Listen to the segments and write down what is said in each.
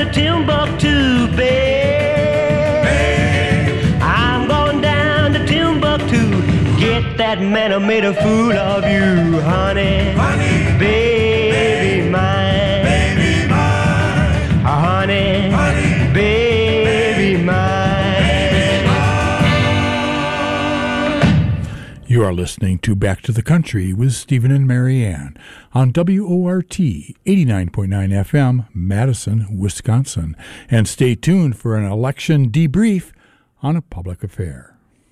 to Timbuktu, babe. I'm going down to Timbuktu. Get that man who made a fool of you, honey. Honey, baby mine. Baby mine. Honey, honey, baby mine. You are listening to Back to the Country with Stephen and Marianne on WORT 89.9 FM, Madison, Wisconsin. And stay tuned for an election debrief on A Public Affair.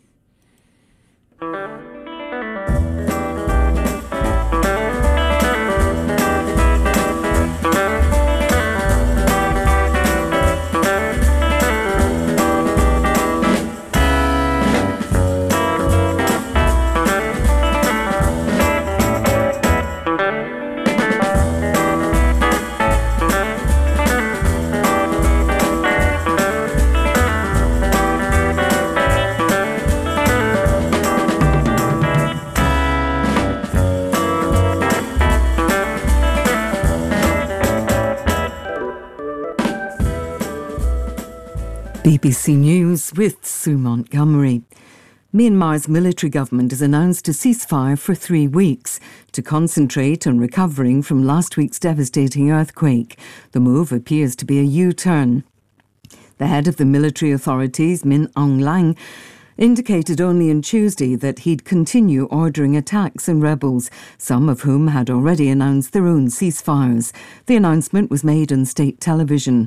BBC News with Sue Montgomery. Myanmar's military government has announced a ceasefire for 3 weeks to concentrate on recovering from last week's devastating earthquake. The move appears to be a U-turn. The head of the military authorities, Min Aung Hlaing, indicated only on Tuesday that he'd continue ordering attacks on rebels, some of whom had already announced their own ceasefires. The announcement was made on state television.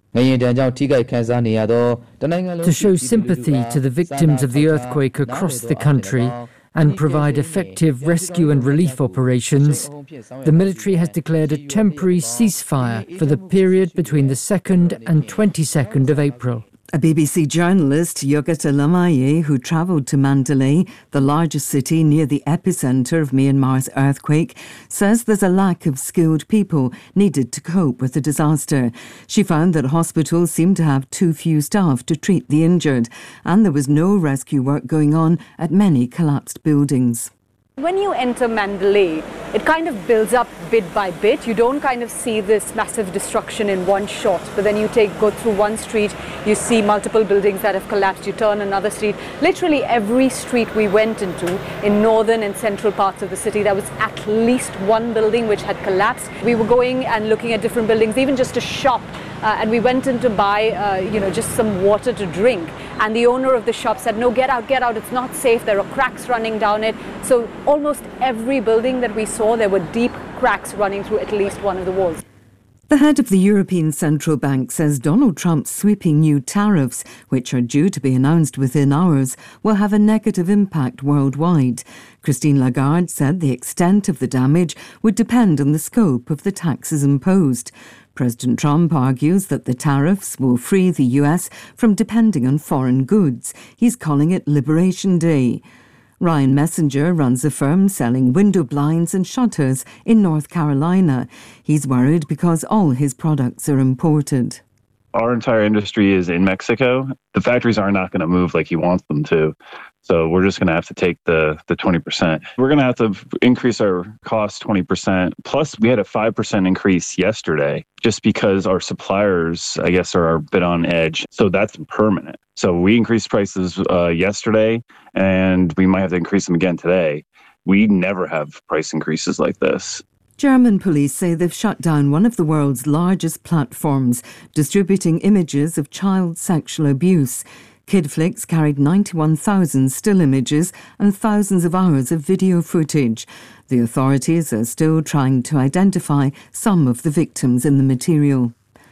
To show sympathy to the victims of the earthquake across the country and provide effective rescue and relief operations, the military has declared a temporary ceasefire for the period between the 2nd and 22nd of April. A BBC journalist, Yogata Lamaye, who travelled to Mandalay, the largest city near the epicentre of Myanmar's earthquake, says there's a lack of skilled people needed to cope with the disaster. She found that hospitals seemed to have too few staff to treat the injured, and there was no rescue work going on at many collapsed buildings. When you enter Mandalay, it kind of builds up bit by bit. You don't kind of see this massive destruction in one shot, but then you go through one street, you see multiple buildings that have collapsed, you turn another street. Literally every street we went into in northern and central parts of the city, there was at least one building which had collapsed. We were going and looking at different buildings, even just a shop, and we went in to buy, just some water to drink. And the owner of the shop said, no, get out, it's not safe, there are cracks running down it. So almost every building that we saw, there were deep cracks running through at least one of the walls. The head of the European Central Bank says Donald Trump's sweeping new tariffs, which are due to be announced within hours, will have a negative impact worldwide. Christine Lagarde said the extent of the damage would depend on the scope of the taxes imposed. President Trump argues that the tariffs will free the US from depending on foreign goods. He's calling it Liberation Day. Ryan Messenger runs a firm selling window blinds and shutters in North Carolina. He's worried because all his products are imported. Our entire industry is in Mexico. The factories are not going to move like he wants them to. So we're just going to have to take the 20%. We're going to have to increase our cost 20%. Plus, we had a 5% increase yesterday just because our suppliers, I guess, are a bit on edge. So that's permanent. So we increased prices yesterday, and we might have to increase them again today. We never have price increases like this. German police say they've shut down one of the world's largest platforms, distributing images of child sexual abuse. Kidflix carried 91,000 still images and thousands of hours of video footage. The authorities are still trying to identify some of the victims in the material.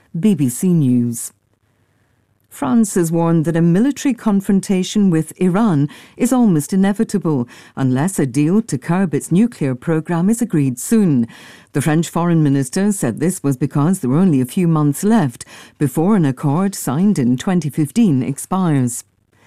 BBC News. France has warned that a military confrontation with Iran is almost inevitable unless a deal to curb its nuclear programme is agreed soon. The French foreign minister said this was because there were only a few months left before an accord signed in 2015 expires.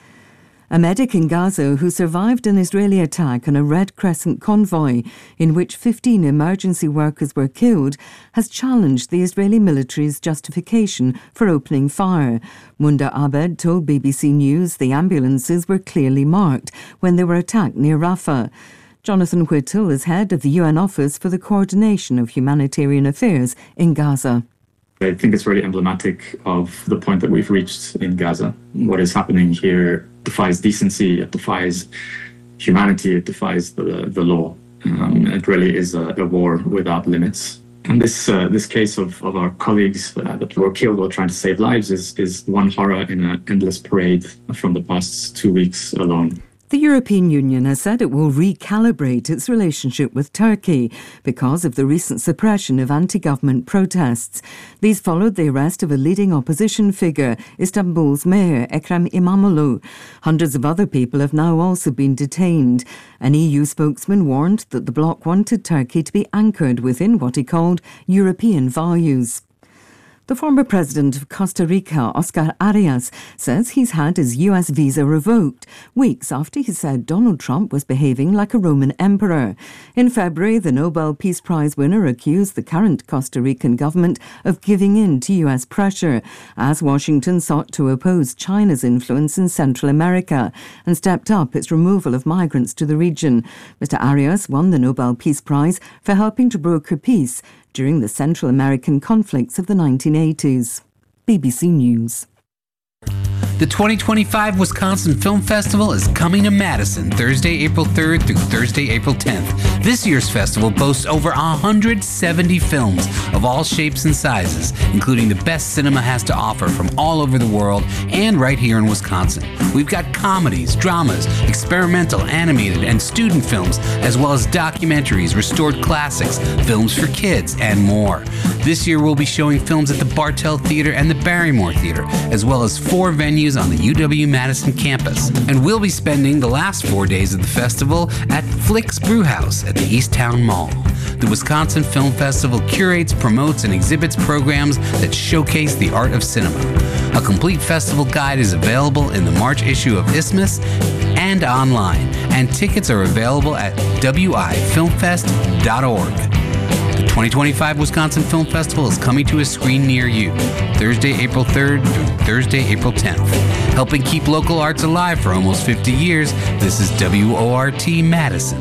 A medic in Gaza who survived an Israeli attack on a Red Crescent convoy in which 15 emergency workers were killed has challenged the Israeli military's justification for opening fire. Munda Abed told BBC News the ambulances were clearly marked when they were attacked near Rafah. Jonathan Whittle is head of the UN Office for the Coordination of Humanitarian Affairs in Gaza. I think it's really emblematic of the point that we've reached in Gaza. What is happening here defies decency, it defies humanity, it defies the law. It really is a war without limits. And this case of our colleagues that were killed while trying to save lives is one horror in an endless parade from the past 2 weeks alone. The European Union has said it will recalibrate its relationship with Turkey because of the recent suppression of anti-government protests. These followed the arrest of a leading opposition figure, Istanbul's mayor, Ekrem İmamoğlu. Hundreds of other people have now also been detained. An EU spokesman warned that the bloc wanted Turkey to be anchored within what he called European values. The former president of Costa Rica, Oscar Arias, says he's had his US visa revoked, weeks after he said Donald Trump was behaving like a Roman emperor. In February, the Nobel Peace Prize winner accused the current Costa Rican government of giving in to US pressure, as Washington sought to oppose China's influence in Central America and stepped up its removal of migrants to the region. Mr. Arias won the Nobel Peace Prize for helping to broker peace during the Central American conflicts of the 1980s. BBC News. The 2025 Wisconsin Film Festival is coming to Madison Thursday, April 3rd through Thursday, April 10th. This year's festival boasts over 170 films of all shapes and sizes, including the best cinema has to offer from all over the world and right here in Wisconsin. We've got comedies, dramas, experimental, animated, and student films, as well as documentaries, restored classics, films for kids, and more. This year we'll be showing films at the Bartell Theater and the Barrymore Theater, as well as 4 venues on the UW-Madison campus. And we'll be spending the last 4 days of the festival at Flicks Brewhouse at the Easttown Mall. The Wisconsin Film Festival curates, promotes, and exhibits programs that showcase the art of cinema. A complete festival guide is available in the March issue of Isthmus and online, and tickets are available at wifilmfest.org. The 2025 Wisconsin Film Festival is coming to a screen near you, Thursday, April 3rd through Thursday, April 10th. Helping keep local arts alive for almost 50 years, this is WORT Madison.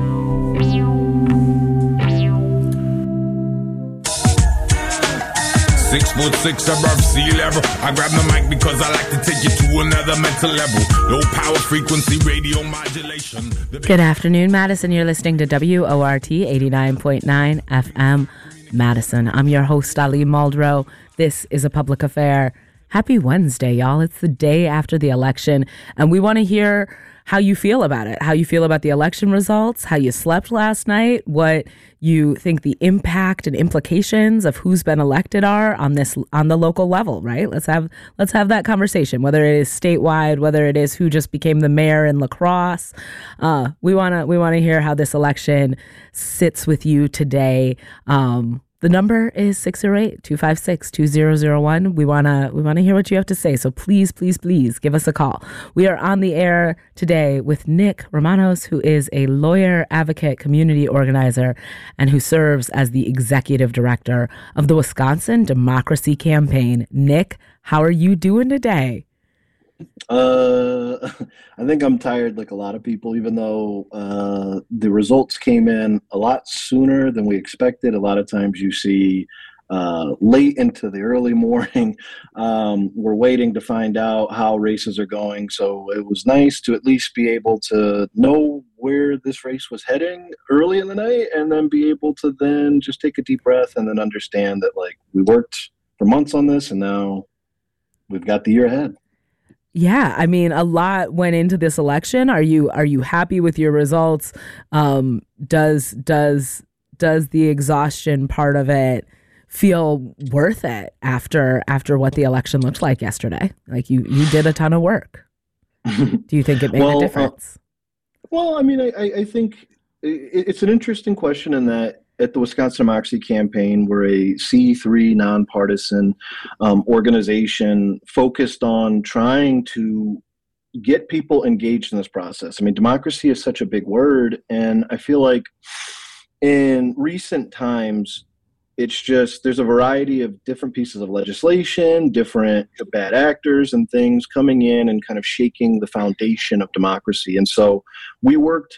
6'6" above sea level. I grab the mic because I like to take you to another mental level. Low power frequency radio modulation. Good afternoon, Madison. You're listening to WORT 89.9 FM Madison. I'm your host, Ali Muldrow. This is A Public Affair. Happy Wednesday, y'all. It's the day after the election, and we want to hear how you feel about it, how you feel about the election results, how you slept last night, what you think the impact and implications of who's been elected are on the local level, right? Let's have that conversation, whether it is statewide, whether it is who just became the mayor in La Crosse. We want to hear how this election sits with you today. The number is 608-256-2001. We want to hear what you have to say. So please, please, please give us a call. We are on the air today with Nick Romanos, who is a lawyer, advocate, community organizer, and who serves as the executive director of the Wisconsin Democracy Campaign. Nick, how are you doing today? I think I'm tired like a lot of people, even though the results came in a lot sooner than we expected. A lot of times you see late into the early morning, we're waiting to find out how races are going. So it was nice to at least be able to know where this race was heading early in the night, and then be able to then just take a deep breath and then understand that, like, we worked for months on this and now we've got the year ahead. Yeah, I mean, a lot went into this election. Are you happy with your results? Does the exhaustion part of it feel worth it after what the election looked like yesterday? Like you did a ton of work. Do you think it made a difference? Well, I mean, I think it's an interesting question in that at the Wisconsin Democracy Campaign, we're a C3 nonpartisan organization focused on trying to get people engaged in this process. I mean, democracy is such a big word, and I feel like in recent times, it's just there's a variety of different pieces of legislation, different bad actors and things coming in and kind of shaking the foundation of democracy. And so we worked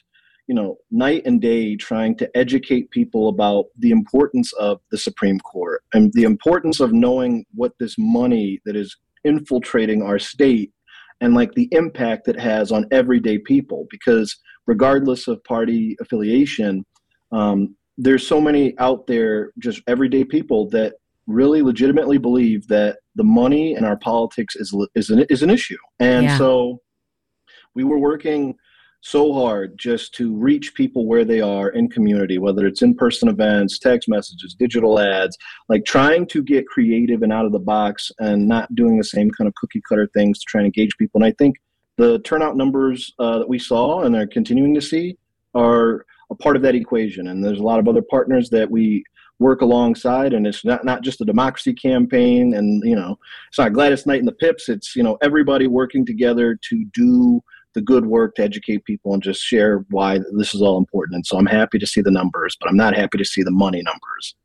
night and day trying to educate people about the importance of the Supreme Court and the importance of knowing what this money that is infiltrating our state and like the impact it has on everyday people, because regardless of party affiliation, there's so many out there, just everyday people that really legitimately believe that the money in our politics is an issue. And so we were working so hard just to reach people where they are in community, whether it's in-person events, text messages, digital ads, like trying to get creative and out of the box and not doing the same kind of cookie cutter things to try and engage people. And I think the turnout numbers that we saw and are continuing to see are a part of that equation. And there's a lot of other partners that we work alongside, and it's not just a democracy campaign, and it's not Gladys Knight and the Pips. It's everybody working together to do the good work to educate people and just share why this is all important. And so I'm happy to see the numbers, but I'm not happy to see the money numbers.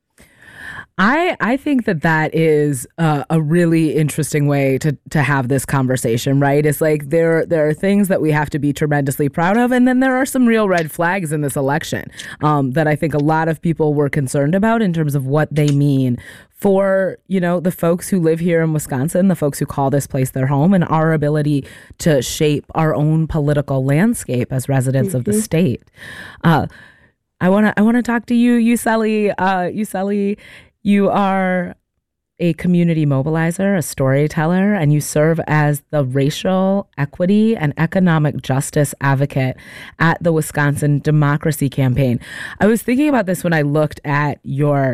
I think that is a really interesting way to have this conversation, right? It's like there are things that we have to be tremendously proud of, and then there are some real red flags in this election that I think a lot of people were concerned about in terms of what they mean for, the folks who live here in Wisconsin, the folks who call this place their home, and our ability to shape our own political landscape as residents of the state. I want to talk to you, Yuseli. Yuseli, you are a community mobilizer, a storyteller, and you serve as the racial equity and economic justice advocate at the Wisconsin Democracy Campaign. I was thinking about this when I looked at your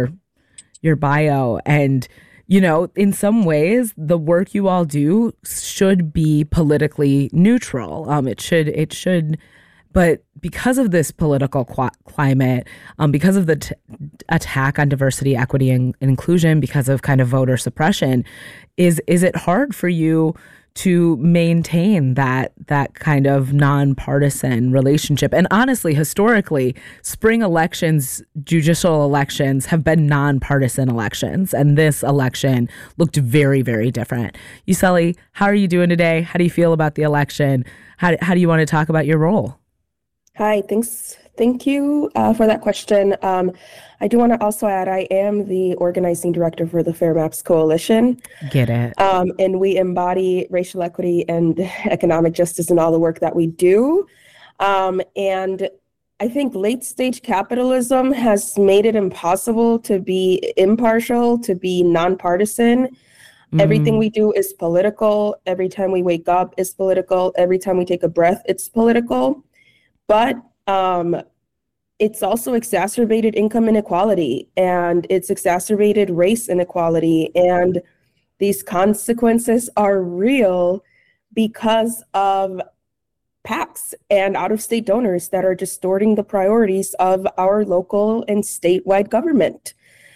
bio, and in some ways the work you all do should be politically neutral. It should. But because of this political climate, because of the attack on diversity, equity, and inclusion, because of kind of voter suppression, is it hard for you to maintain that kind of nonpartisan relationship? And honestly, historically, spring elections, judicial elections have been nonpartisan elections, and this election looked very, very different. Yuseli, how are you doing today? How do you feel about the election? How do you want to talk about your role? Hi, thank you for that question. I do want to also add, I am the organizing director for the Fair Maps Coalition. Get it. And we embody racial equity and economic justice in all the work that we do. And I think late stage capitalism has made it impossible to be impartial, to be nonpartisan. Everything we do is political. Every time we wake up is political. Every time we take a breath, it's political. But it's also exacerbated income inequality, and it's exacerbated race inequality. And these consequences are real because of PACs and out-of-state donors that are distorting the priorities of our local and statewide government.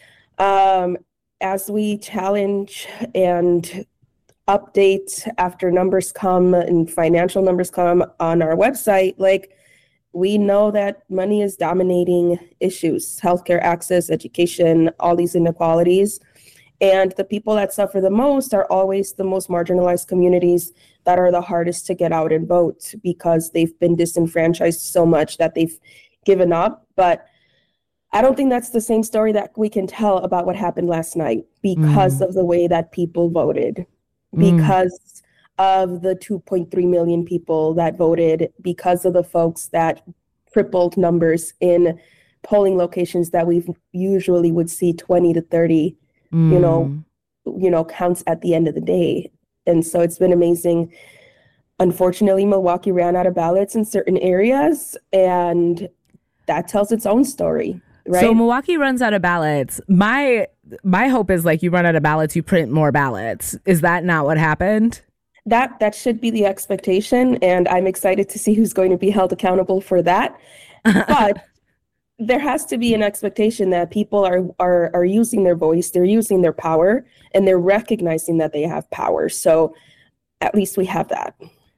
As we challenge and update after numbers come and financial numbers come on our website, we know that money is dominating issues, healthcare access, education, all these inequalities. And the people that suffer the most are always the most marginalized communities that are the hardest to get out and vote because they've been disenfranchised so much that they've given up. But I don't think that's the same story that we can tell about what happened last night because of the way that people voted, because of the 2.3 million people that voted, because of the folks that tripled numbers in polling locations that we usually would see 20 to 30, counts at the end of the day. And so it's been amazing. Unfortunately, Milwaukee ran out of ballots in certain areas, and that tells its own story, right? So Milwaukee runs out of ballots. My hope is you run out of ballots, you print more ballots. Is that not what happened? That should be the expectation, and I'm excited to see who's going to be held accountable for that. But there has to be an expectation that people are using their voice, they're using their power, and they're recognizing that they have power. So at least we have that.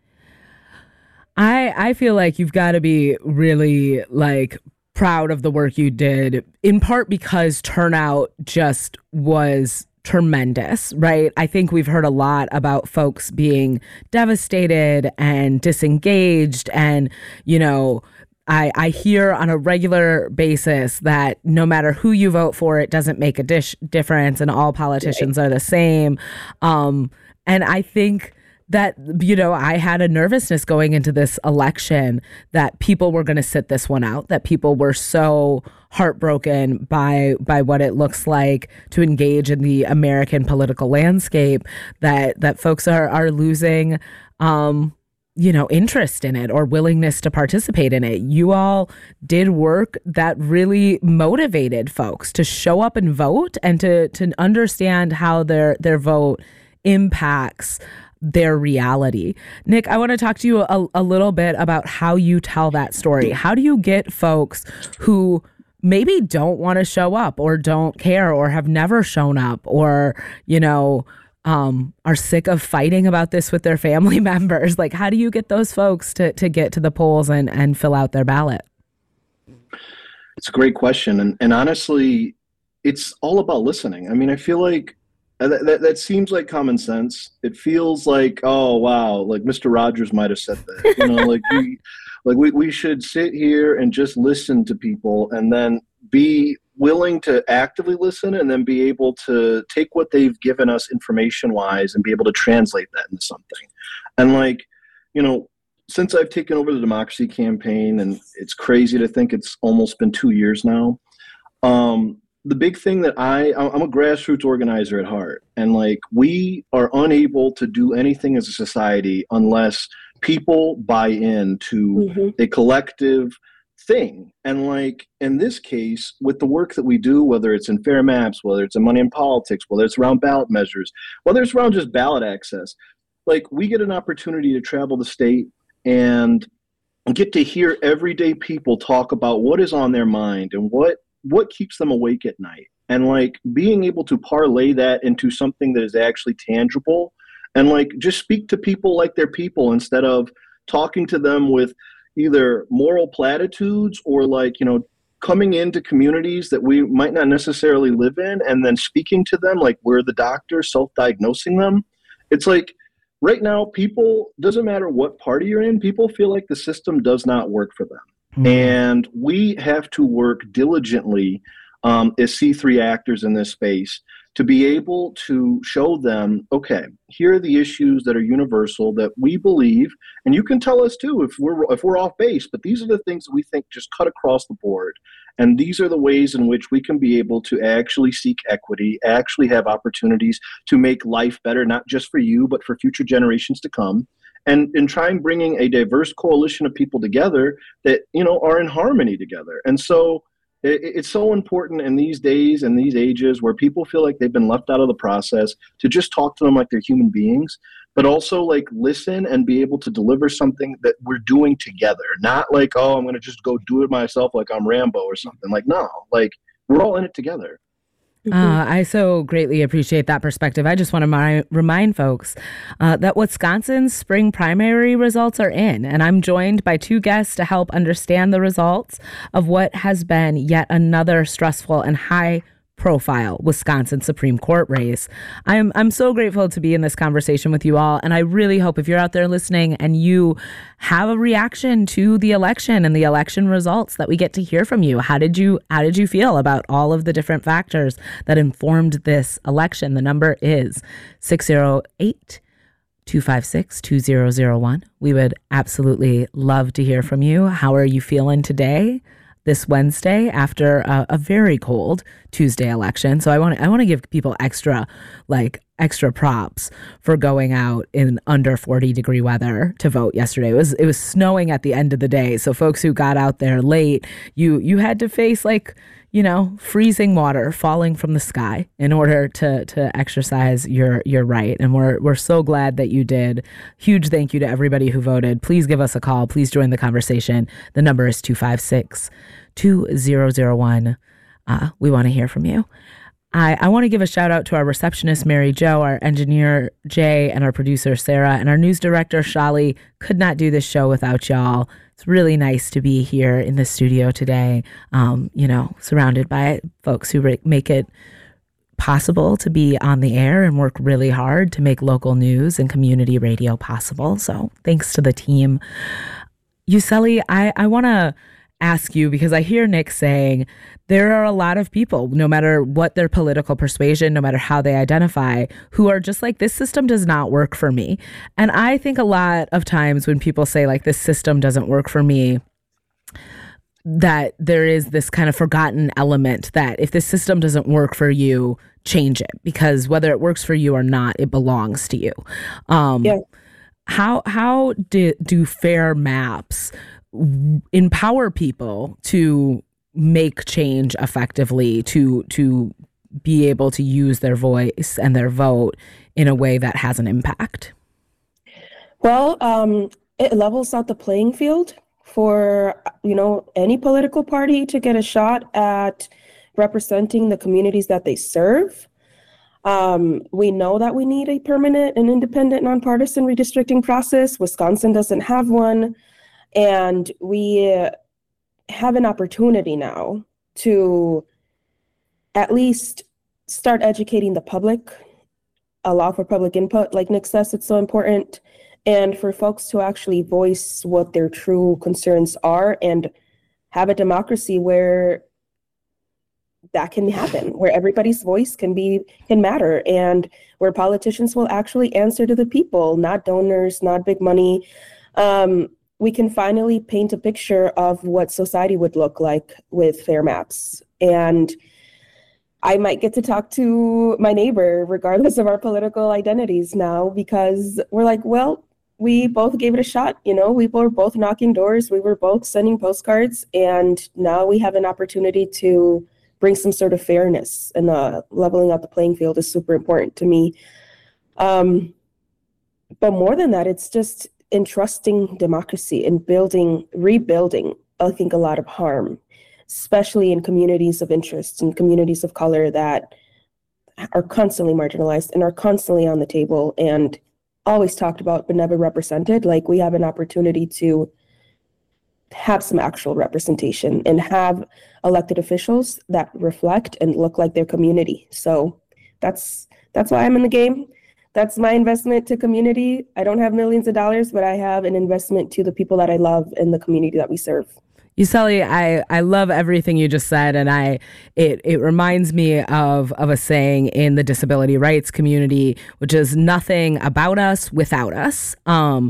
I feel like you've got to be really proud of the work you did, in part because turnout just was tremendous, right? I think we've heard a lot about folks being devastated and disengaged and, I hear on a regular basis that no matter who you vote for, it doesn't make a difference, and all politicians are the same. And I think that, I had a nervousness going into this election that people were going to sit this one out, that people were so heartbroken by what it looks like to engage in the American political landscape, that folks are losing, interest in it or willingness to participate in it. You all did work that really motivated folks to show up and vote and to understand how their vote impacts their reality. Nick, I want to talk to you a little bit about how you tell that story. How do you get folks who maybe don't want to show up or don't care or have never shown up or, are sick of fighting about this with their family members? Like, how do you get those folks to get to the polls and fill out their ballot? It's a great question. And honestly, it's all about listening. I mean, I feel like that seems like common sense. It feels like, oh, wow, like Mr. Rogers might have said that. We should sit here and just listen to people and then be willing to actively listen and then be able to take what they've given us information-wise and be able to translate that into something. And since I've taken over the Democracy Campaign, and it's crazy to think it's almost been 2 years now, the big thing that I'm a grassroots organizer at heart, and we are unable to do anything as a society unless people buy into a collective thing. And in this case, with the work that we do, whether it's in Fair Maps, whether it's in Money in Politics, whether it's around ballot measures, whether it's around just ballot access, we get an opportunity to travel the state and get to hear everyday people talk about what is on their mind and what keeps them awake at night. And being able to parlay that into something that is actually tangible and just speak to people like they're people instead of talking to them with either moral platitudes or coming into communities that we might not necessarily live in and then speaking to them like we're the doctor, self-diagnosing them. It's right now, people, doesn't matter what party you're in, people feel like the system does not work for them. Mm-hmm. And we have to work diligently as C3 actors in this space to be able to show them, okay, here are the issues that are universal that we believe, and you can tell us too if we're off base, but these are the things that we think just cut across the board. And these are the ways in which we can be able to actually seek equity, actually have opportunities to make life better, not just for you, but for future generations to come. And try and bringing a diverse coalition of people together that, are in harmony together. And so it's so important in these days and these ages where people feel like they've been left out of the process to just talk to them like they're human beings, but also listen and be able to deliver something that we're doing together. Not oh, I'm going to just go do it myself like I'm Rambo or something. No, we're all in it together. I so greatly appreciate that perspective. I just want to remind folks that Wisconsin's spring primary results are in, and I'm joined by two guests to help understand the results of what has been yet another stressful and high-profile Wisconsin Supreme Court race. I'm so grateful to be in this conversation with you all, and I really hope if you're out there listening and you have a reaction to the election and the election results, that we get to hear from you. How did you feel about all of the different factors that informed this election? The number is 608-256-2001. We would absolutely love to hear from you. How are you feeling today, this Wednesday, after a very cold Tuesday election? So I want to give people extra props for going out in under 40-degree weather to vote yesterday. It was snowing at the end of the day, so folks who got out there late, you had to face freezing water falling from the sky in order to exercise your right. And we're so glad that you did. Huge thank you to everybody who voted. Please give us a call. Please join the conversation. The number is 256-2001. We want to hear from you. I want to give a shout out to our receptionist, Mary Jo, our engineer, Jay, and our producer, Sarah, and our news director, Shali. Could not do this show without y'all. It's really nice to be here in the studio today, surrounded by folks who make it possible to be on the air and work really hard to make local news and community radio possible. So thanks to the team. Yuseli, I want to ask you, because I hear Nick saying there are a lot of people, no matter what their political persuasion, no matter how they identify, who are just like, this system does not work for me. And I think a lot of times when people say like, this system doesn't work for me, that there is this kind of forgotten element that if this system doesn't work for you, change it, because whether it works for you or not, it belongs to you. How do fair maps empower people to make change effectively, to be able to use their voice and their vote in a way that has an impact? Well, it levels out the playing field for, any political party to get a shot at representing the communities that they serve. We know that we need a permanent and independent nonpartisan redistricting process. Wisconsin doesn't have one. And we have an opportunity now to at least start educating the public, allow for public input, like Nick says, it's so important, and for folks to actually voice what their true concerns are and have a democracy where that can happen, where everybody's voice can matter, and where politicians will actually answer to the people, not donors, not big money. We can finally paint a picture of what society would look like with fair maps. And I might get to talk to my neighbor regardless of our political identities now, because we're like, well, we both gave it a shot. We were both knocking doors. We were both sending postcards. And now we have an opportunity to bring some sort of fairness, and leveling out the playing field is super important to me. But more than that, it's just entrusting democracy and rebuilding, I think, a lot of harm, especially in communities of interest and communities of color that are constantly marginalized and are constantly on the table and always talked about but never represented. Like, we have an opportunity to have some actual representation and have elected officials that reflect and look like their community. So that's why I'm in the game. That's my investment to community. I don't have millions of dollars, but I have an investment to the people that I love and the community that we serve. Yuseli, I love everything you just said, and it reminds me of a saying in the disability rights community, which is nothing about us without us. And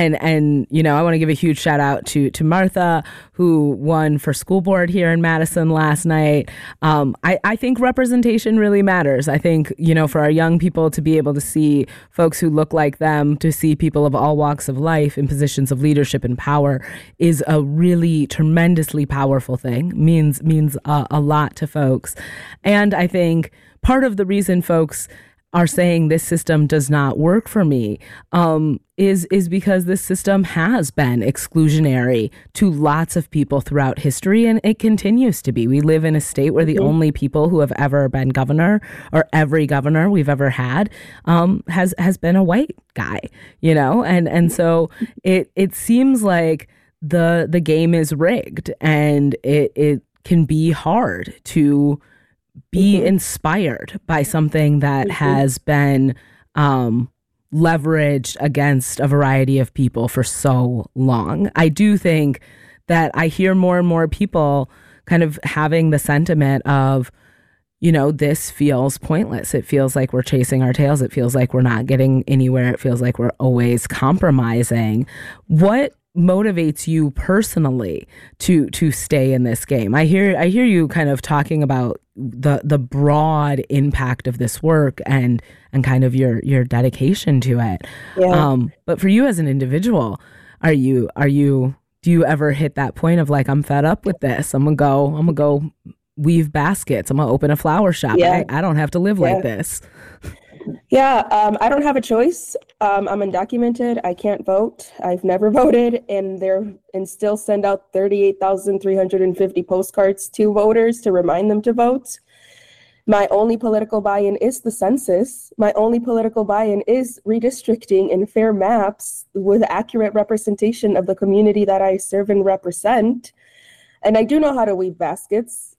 I want to give a huge shout out to Martha, who won for school board here in Madison last night. I think representation really matters. I think, for our young people to be able to see folks who look like them, to see people of all walks of life in positions of leadership and power is a really tremendously powerful thing, means a lot to folks. And I think part of the reason folks are saying this system does not work for me is because this system has been exclusionary to lots of people throughout history, and it continues to be. We live in a state where the only people who have ever been governor, or every governor we've ever had, has been a white guy, and so it seems like the game is rigged, and it can be hard to be inspired by something that has been leveraged against a variety of people for so long. I do think that I hear more and more people kind of having the sentiment of, this feels pointless. It feels like we're chasing our tails. It feels like we're not getting anywhere. It feels like we're always compromising. What motivates you personally to stay in this game? I hear you kind of talking about the broad impact of this work and kind of your dedication to it. Yeah. But for you as an individual, do you ever hit that point of like, I'm fed up with this. I'm gonna go weave baskets. I'm gonna open a flower shop. Yeah. I don't have to live like this. Yeah, I don't have a choice. I'm undocumented. I can't vote. I've never voted, and still send out 38,350 postcards to voters to remind them to vote. My only political buy-in is the census. My only political buy-in is redistricting and fair maps with accurate representation of the community that I serve and represent. And I do know how to weave baskets.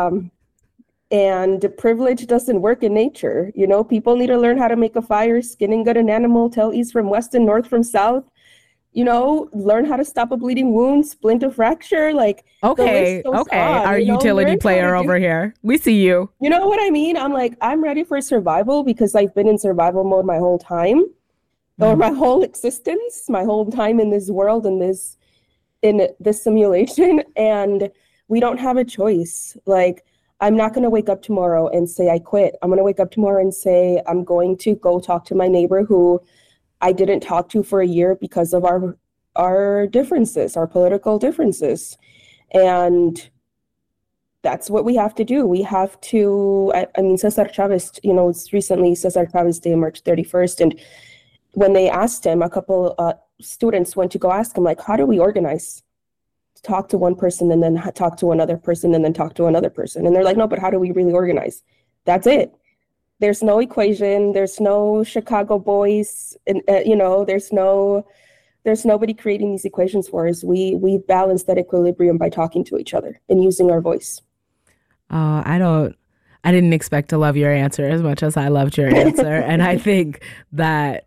And privilege doesn't work in nature. People need to learn how to make a fire, skin and gut an animal, tell east from west and north from south. learn how to stop a bleeding wound, splint a fracture. Like, okay, our utility player over here. We see you. You know what I mean? I'm like, I'm ready for survival because I've been in survival mode my whole time, or my whole existence, my whole time in this world, in this simulation, and we don't have a choice. Like, I'm not going to wake up tomorrow and say I quit. I'm going to wake up tomorrow and say I'm going to go talk to my neighbor who I didn't talk to for a year because of our differences, our political differences. And that's what we have to do. We have to, I mean, Cesar Chavez, it's recently Cesar Chavez Day, March 31st. And when they asked him, a couple students went to go ask him, like, how do we organize? Talk to one person and then talk to another person and then talk to another person. And they're like, no, but how do we really organize? That's it. There's no equation. There's no Chicago boys. And, there's nobody creating these equations for us. We balance that equilibrium by talking to each other and using our voice. I didn't expect to love your answer as much as I loved your answer. And I think that,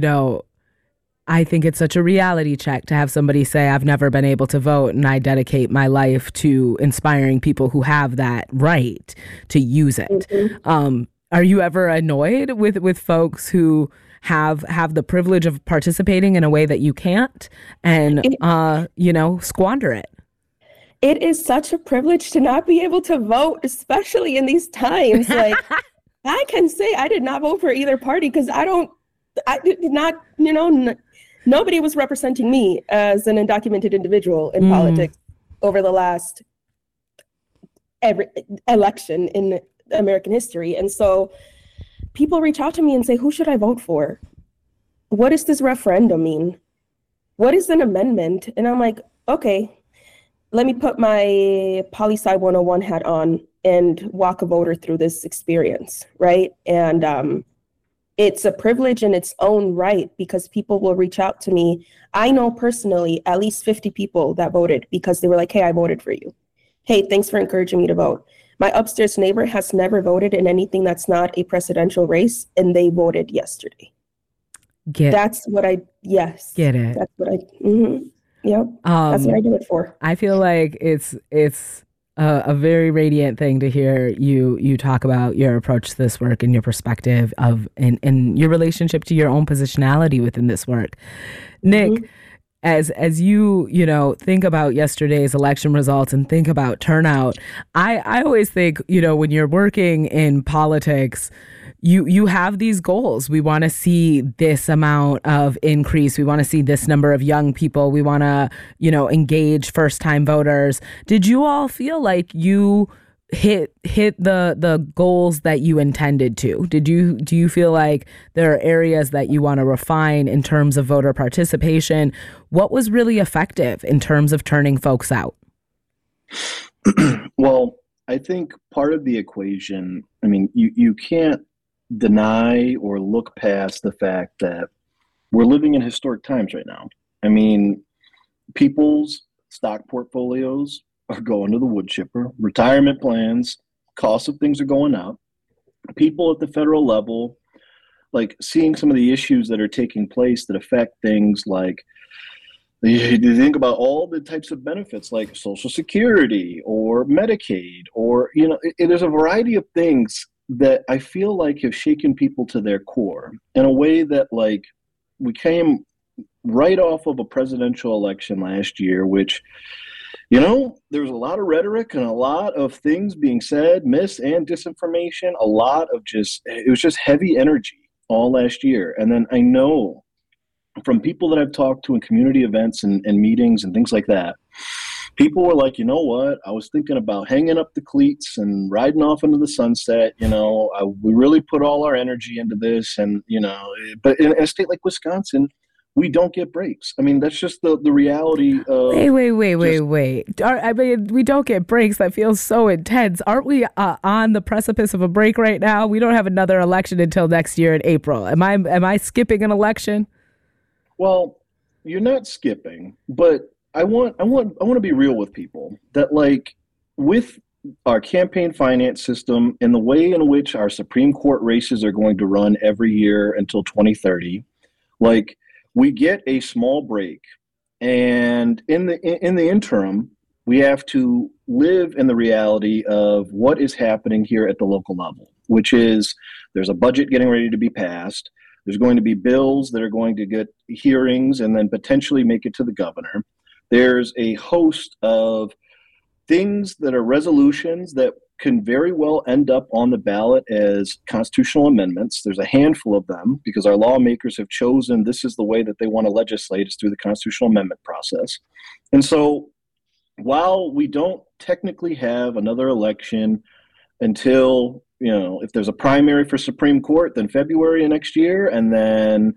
I think it's such a reality check to have somebody say, I've never been able to vote and I dedicate my life to inspiring people who have that right to use it. Mm-hmm. Are you ever annoyed with folks who have the privilege of participating in a way that you can't and, squander it? It is such a privilege to not be able to vote, especially in these times. Like, I can say I did not vote for either party because nobody was representing me as an undocumented individual in politics over the last every election in American history. And so people reach out to me and say, who should I vote for? What does this referendum mean? What is an amendment? And I'm like, okay, let me put my poli-sci 101 hat on and walk a voter through this experience, right? And it's a privilege in its own right because people will reach out to me. I know personally at least 50 people that voted because they were like, hey, I voted for you. Hey, thanks for encouraging me to vote. My upstairs neighbor has never voted in anything that's not a presidential race, and they voted yesterday. Get it. That's what I do it for. I feel like it's a very radiant thing to hear you talk about your approach to this work and your perspective of and your relationship to your own positionality within this work. Nick, as you think about yesterday's election results and think about turnout, I always think, when you're working in politics, you have these goals. We want to see this amount of increase. We want to see this number of young people. We want to, engage first-time voters. Did you all feel like you hit the goals that you intended to? Do you feel like there are areas that you want to refine in terms of voter participation? What was really effective in terms of turning folks out? Well, I think part of the equation, you can't deny or look past the fact that we're living in historic times right now. People's stock portfolios are going to the wood chipper. Retirement plans, costs of things are going up. People at the federal level, like seeing some of the issues that are taking place that affect things like, you think about all the types of benefits like Social Security or Medicaid, or, there's a variety of things that I feel like have shaken people to their core in a way that, like, we came right off of a presidential election last year, which, there was a lot of rhetoric and a lot of things being said, mis and disinformation, it was just heavy energy all last year. And then I know from people that I've talked to in community events and meetings and things like that, people were like, you know what? I was thinking about hanging up the cleats and riding off into the sunset. We really put all our energy into this. And, but in a state like Wisconsin, we don't get breaks. That's just the reality of... Wait. We don't get breaks. That feels so intense. Aren't we on the precipice of a break right now? We don't have another election until next year in April. Am I skipping an election? Well, you're not skipping, but I want to be real with people that, like, with our campaign finance system and the way in which our Supreme Court races are going to run every year until 2030, like, we get a small break, and in the interim, we have to live in the reality of what is happening here at the local level, which is there's a budget getting ready to be passed. There's going to be bills that are going to get hearings and then potentially make it to the governor. There's a host of things that are resolutions that can very well end up on the ballot as constitutional amendments. There's a handful of them because our lawmakers have chosen this is the way that they want to legislate, is through the constitutional amendment process. And so while we don't technically have another election until, if there's a primary for Supreme Court, then February of next year, and then,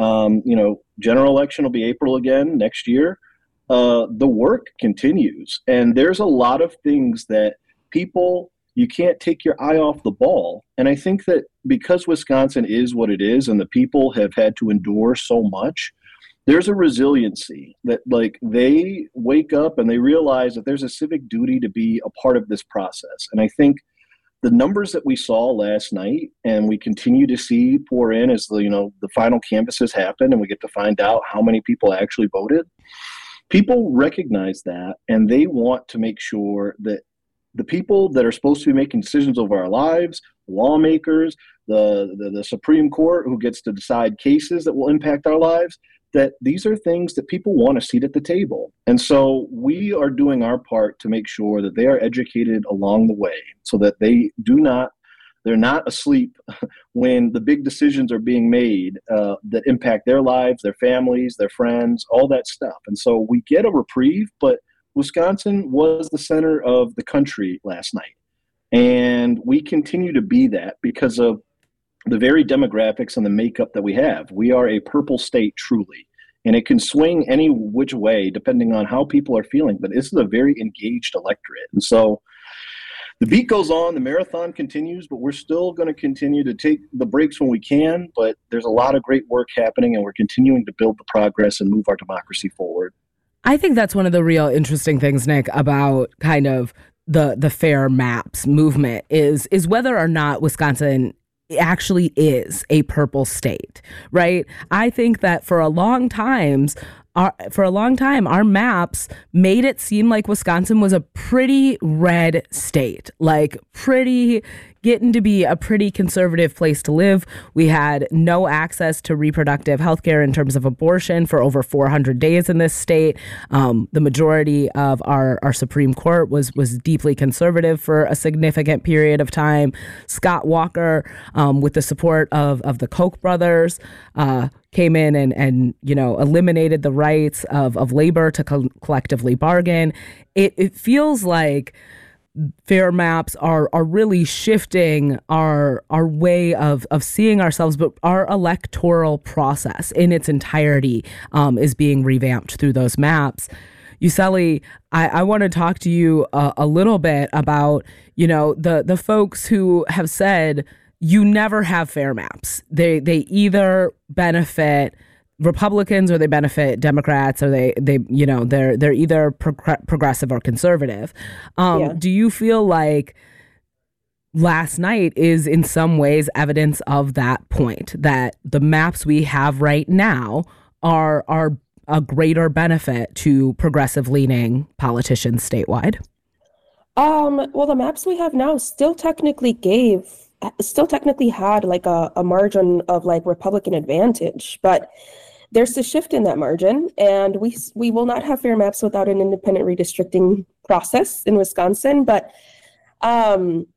general election will be April again next year, the work continues. And there's a lot of things that you can't take your eye off the ball. And I think that because Wisconsin is what it is and the people have had to endure so much, there's a resiliency that they wake up and they realize that there's a civic duty to be a part of this process. And I think the numbers that we saw last night and we continue to see pour in as the final canvases happen and we get to find out how many people actually voted, people recognize that and they want to make sure that the people that are supposed to be making decisions over our lives, lawmakers, the Supreme Court who gets to decide cases that will impact our lives, that these are things that people want a seat at the table. And so we are doing our part to make sure that they are educated along the way so that they're not asleep when the big decisions are being made that impact their lives, their families, their friends, all that stuff. And so we get a reprieve, but Wisconsin was the center of the country last night. And we continue to be that because of the very demographics and the makeup that we have. We are a purple state, truly. And it can swing any which way depending on how people are feeling. But this is a very engaged electorate. And so the beat goes on, the marathon continues, but we're still going to continue to take the breaks when we can. But there's a lot of great work happening, and we're continuing to build the progress and move our democracy forward. I think that's one of the real interesting things, Nick, about kind of the fair maps movement is whether or not Wisconsin actually is a purple state, right? I think that for a long time, our maps made it seem like Wisconsin was a pretty red state, getting to be a pretty conservative place to live. We had no access to reproductive health care in terms of abortion for over 400 days in this state. The majority of our Supreme Court was deeply conservative for a significant period of time. Scott Walker, with the support of the Koch brothers, came in and eliminated the rights of labor to collectively bargain. It feels like fair maps are really shifting our way of seeing ourselves, but our electoral process in its entirety is being revamped through those maps. Yuseli, I want to talk to you a little bit about, the folks who have said you never have fair maps. They either benefit Republicans or they benefit Democrats, or they're either progressive or conservative. Do you feel like last night is in some ways evidence of that point, that the maps we have right now are a greater benefit to progressive leaning politicians statewide? Well, the maps we have now still technically had like a margin of like Republican advantage, but there's a shift in that margin, and we will not have fair maps without an independent redistricting process in Wisconsin. But so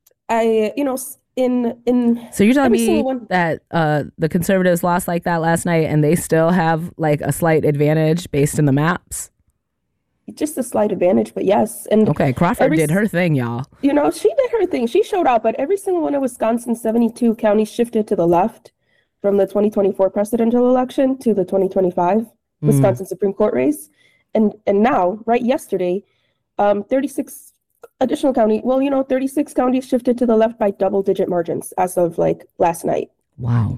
you're telling me that the conservatives lost like that last night, and they still have like a slight advantage based in the maps? Just a slight advantage, but yes. And okay, Crawford did her thing, y'all. She did her thing. She showed up, but every single one of Wisconsin's 72 counties shifted to the left from the 2024 presidential election to the 2025 Wisconsin Supreme Court race. And now, right yesterday, 36 additional counties, 36 counties shifted to the left by double-digit margins as of like last night. Wow.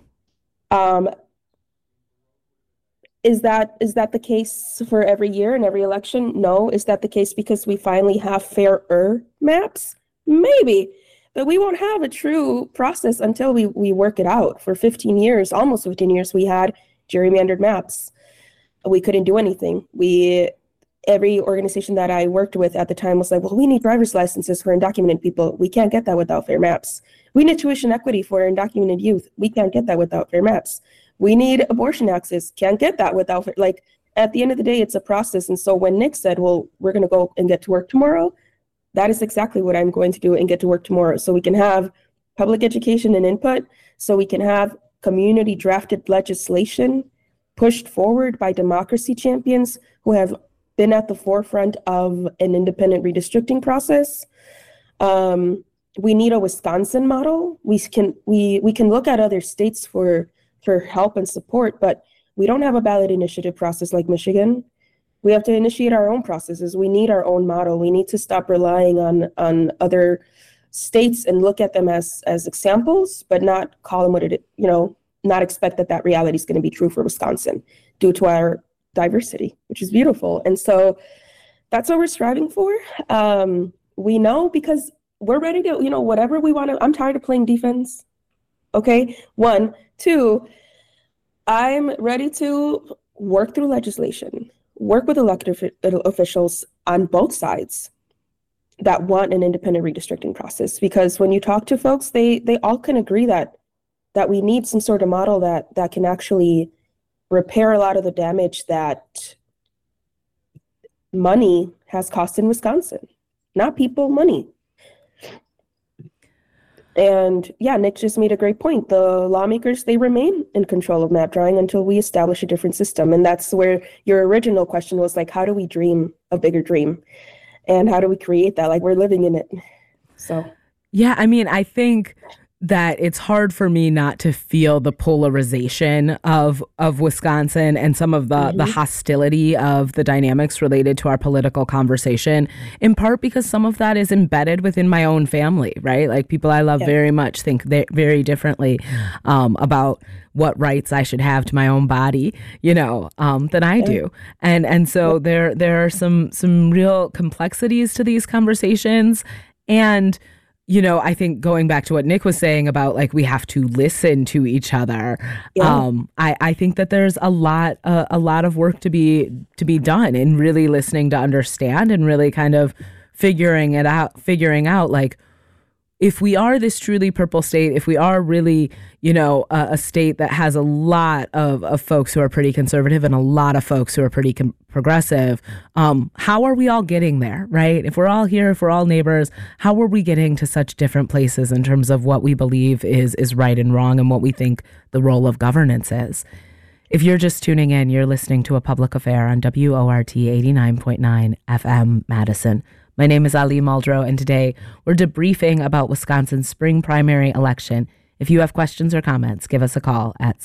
Is that the case for every year and every election? No. Is that the case because we finally have fairer maps? Maybe. But we won't have a true process until we work it out. For 15 years, almost 15 years, we had gerrymandered maps. We couldn't do anything. Every organization that I worked with at the time was like, well, we need driver's licenses for undocumented people. We can't get that without fair maps. We need tuition equity for undocumented youth. We can't get that without fair maps. We need abortion access. Can't get that without, like, at the end of the day, it's a process. And so when Nick said, well, we're going to go and get to work tomorrow, that is exactly what I'm going to do and get to work tomorrow. So we can have public education and input, so we can have community drafted legislation pushed forward by democracy champions who have been at the forefront of an independent redistricting process. We need a Wisconsin model. We can look at other states for help and support, but we don't have a ballot initiative process like Michigan. We have to initiate our own processes. We need our own model. We need to stop relying on other states and look at them as examples, but not call them what it, not expect that reality is going to be true for Wisconsin due to our diversity, which is beautiful. And so that's what we're striving for. We know because we're ready to, whatever we want to. I'm tired of playing defense. Okay. 1, 2, I'm ready to work through legislation, work with elected officials on both sides that want an independent redistricting process. Because when you talk to folks, they all can agree that we need some sort of model that can actually repair a lot of the damage that money has cost in Wisconsin. Not people, money. And yeah, Nick just made a great point. The lawmakers, they remain in control of map drawing until we establish a different system. And that's where your original question was like, how do we dream a bigger dream? And how do we create that? Like, we're living in it. So. Yeah, I mean, I think that it's hard for me not to feel the polarization of Wisconsin and some of the hostility of the dynamics related to our political conversation, in part because some of that is embedded within my own family, right? Like, people I love very much think very differently about what rights I should have to my own body, than I do. And so there are some real complexities to these conversations. And I think going back to what Nick was saying about, like, we have to listen to each other. Yeah. I think that there's a lot of work to be done in really listening to understand and really kind of figuring out like, if we are this truly purple state, if we are really, a state that has a lot of folks who are pretty conservative and a lot of folks who are pretty progressive, how are we all getting there, right? If we're all here, if we're all neighbors, how are we getting to such different places in terms of what we believe is right and wrong and what we think the role of governance is? If you're just tuning in, you're listening to A Public Affair on WORT 89.9 FM Madison. My name is Ali Muldrow, and today we're debriefing about Wisconsin's spring primary election. If you have questions or comments, give us a call at